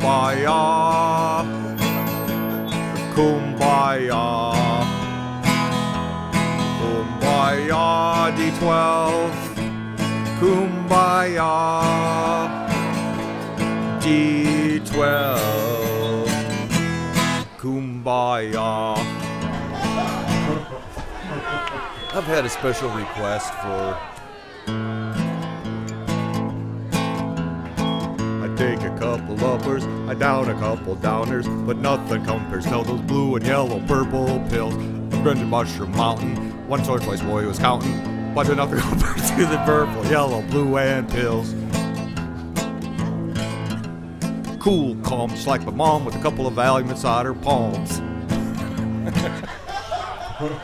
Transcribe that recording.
Kumbaya, kumbaya, kumbaya, D12, kumbaya, D12, kumbaya. I've had a special request for take a couple uppers, I down a couple downers, but nothing compares to those blue and yellow purple pills. I'm going to Mushroom Mountain, once or twice boy was counting, but nothing compares to the purple, yellow, blue, and pills. Cool, calm, just like my mom with a couple of Valium inside her palms.